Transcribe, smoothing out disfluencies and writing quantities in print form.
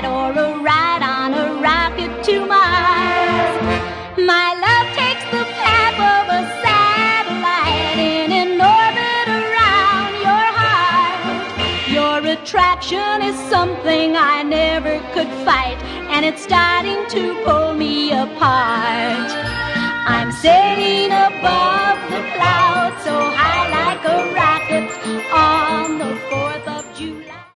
flight or a ride on a rocket to Mars. My love takes the path of a satellite in an orbit around your heart. Your attraction is something I never could fight, and it's starting to pull me apart. I'm saying